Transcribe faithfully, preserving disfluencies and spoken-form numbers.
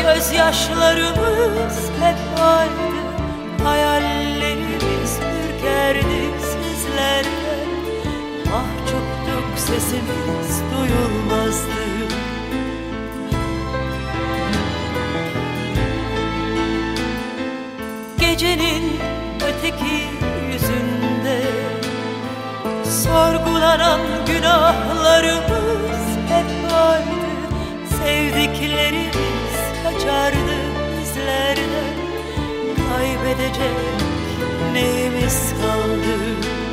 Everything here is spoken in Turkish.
Gözyaşlarımız hep vardı, hayallerimiz ürkerdi sizlerden. Mahcuptuk, sesimiz duyulmazdı. Gecenin öteki yüzünde sorgulanan günahlarımız hep vardı. Sevdiklerimiz kaçardı izlerden. Kaybedecek neyimiz kaldı?